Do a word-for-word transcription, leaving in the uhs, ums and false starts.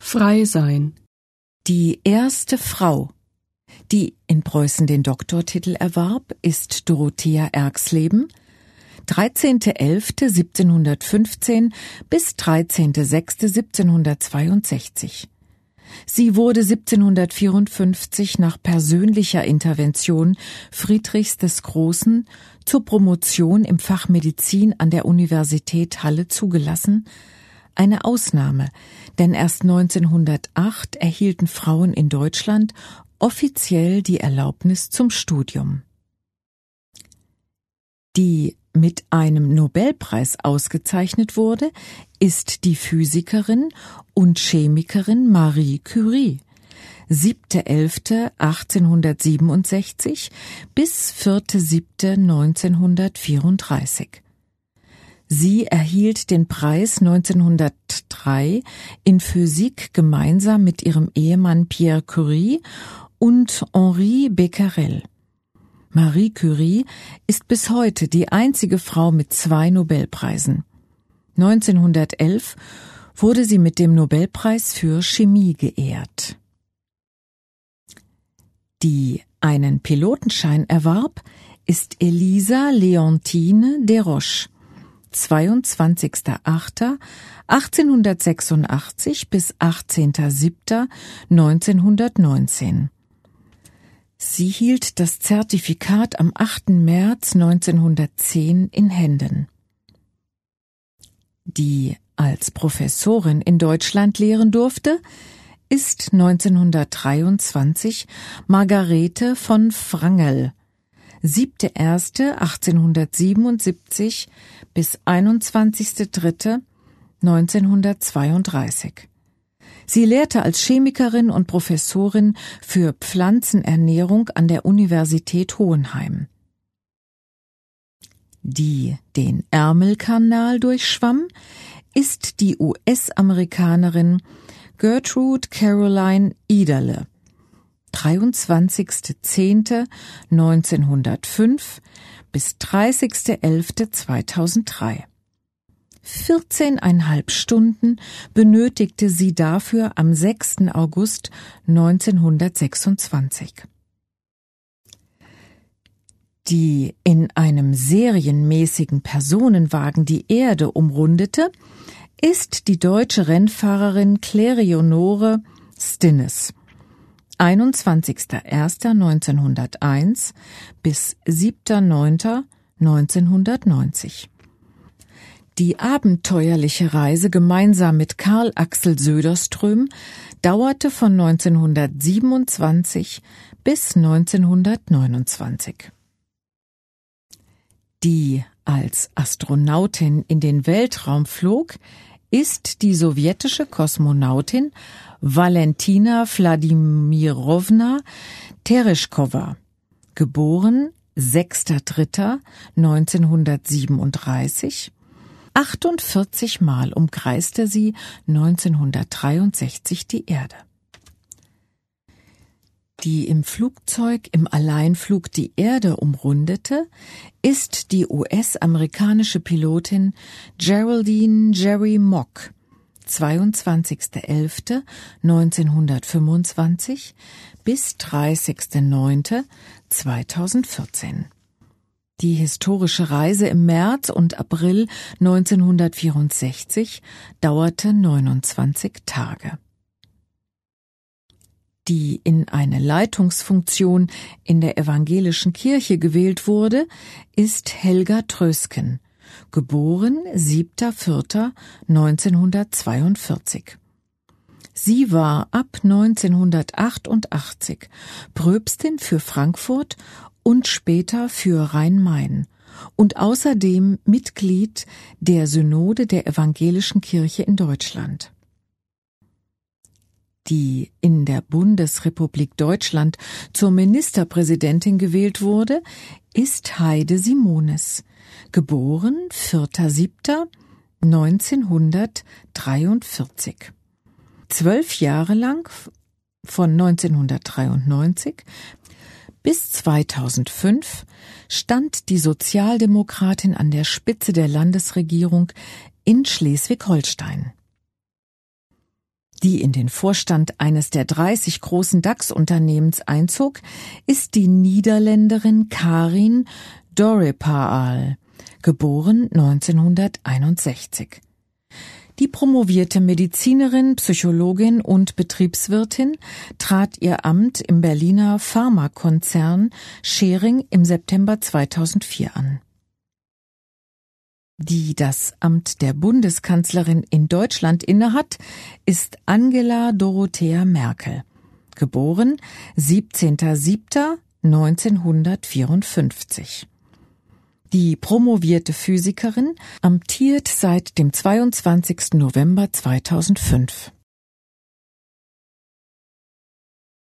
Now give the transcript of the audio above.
Frei sein. Die erste Frau, die in Preußen den Doktortitel erwarb, ist Dorothea Erxleben, dreizehnter elfter siebzehnhundertfünfzehn bis dreizehnter sechster siebzehnhundertzweiundsechzig. Sie wurde siebzehnhundertvierundfünfzig nach persönlicher Intervention Friedrichs des Großen zur Promotion im Fach Medizin an der Universität Halle zugelassen, eine Ausnahme, denn erst neunzehnhundertacht erhielten Frauen in Deutschland offiziell die Erlaubnis zum Studium. Die mit einem Nobelpreis ausgezeichnet wurde, ist die Physikerin und Chemikerin Marie Curie, siebter elfter achtzehnhundertsiebenundsechzig bis vierter siebter neunzehnhundertvierunddreißig. Sie erhielt den Preis neunzehnhundertdrei in Physik gemeinsam mit ihrem Ehemann Pierre Curie und Henri Becquerel. Marie Curie ist bis heute die einzige Frau mit zwei Nobelpreisen. neunzehnhundertelf wurde sie mit dem Nobelpreis für Chemie geehrt. Die einen Pilotenschein erwarb, ist Elisa Leontine Desroches, zweiundzwanzigster achter achtzehnhundertsechsundachtzig bis achtzehnter siebter neunzehnhundertneunzehn. Sie hielt das Zertifikat am achter März neunzehnhundertzehn in Händen. Die als Professorin in Deutschland lehren durfte, ist neunzehnhundertdreiundzwanzig Margarete von Wrangel, siebter erster achtzehnhundertsiebenundsiebzig bis einundzwanzigster dritter neunzehnhundertzweiunddreißig. Sie lehrte als Chemikerin und Professorin für Pflanzenernährung an der Universität Hohenheim. Die den Ärmelkanal durchschwamm, ist die U S-Amerikanerin Gertrude Caroline Ederle, dreiundzwanzigster zehnter neunzehnhundertfünf bis dreißigster elfter zweitausenddrei. vierzehneinhalb Stunden benötigte sie dafür am sechster August neunzehnhundertsechsundzwanzig. Die in einem serienmäßigen Personenwagen die Erde umrundete, ist die deutsche Rennfahrerin Claire-Leonore Stinnes, einundzwanzigster erster neunzehnhunderteins bis siebter neunter neunzehnhundertneunzig. Die abenteuerliche Reise gemeinsam mit Karl Axel Söderström dauerte von neunzehnhundertsiebenundzwanzig bis neunzehnhundertneunundzwanzig. Die als Astronautin in den Weltraum flog, ist die sowjetische Kosmonautin Valentina Wladimirowna Tereshkova, geboren sechster dritter neunzehnhundertsiebenunddreißig. achtundvierzig Mal umkreiste sie neunzehnhundertdreiundsechzig die Erde. Die im Flugzeug im Alleinflug die Erde umrundete, ist die U S-amerikanische Pilotin Geraldine Jerry Mock, zweiundzwanzigster elfter neunzehnhundertfünfundzwanzig bis dreißigster neunter zweitausendvierzehn. Die historische Reise im März und April neunzehnhundertvierundsechzig dauerte neunundzwanzig Tage. Die in eine Leitungsfunktion in der evangelischen Kirche gewählt wurde, ist Helga Trösken, geboren siebter vierter neunzehnhundertzweiundvierzig. Sie war ab neunzehnhundertachtundachtzig Pröpstin für Frankfurt und später für Rhein-Main und außerdem Mitglied der Synode der Evangelischen Kirche in Deutschland. Die in der Bundesrepublik Deutschland zur Ministerpräsidentin gewählt wurde, ist Heide Simones, geboren vierter siebter neunzehnhundertdreiundvierzig. Zwölf Jahre lang, von neunzehnhundertdreiundneunzig bis zweitausendfünf, stand die Sozialdemokratin an der Spitze der Landesregierung in Schleswig-Holstein. die in den Vorstand eines der dreißig großen DAX-Unternehmens einzog, ist die Niederländerin Karin Dorrepaal, geboren neunzehnhunderteinundsechzig. Die promovierte Medizinerin, Psychologin und Betriebswirtin trat ihr Amt im Berliner Pharmakonzern Schering im September zweitausendvier an. Die das Amt der Bundeskanzlerin in Deutschland innehat, ist Angela Dorothea Merkel, geboren siebzehnter siebter neunzehnhundertvierundfünfzig. Die promovierte Physikerin amtiert seit dem zweiundzwanzigsten November zweitausendfünf.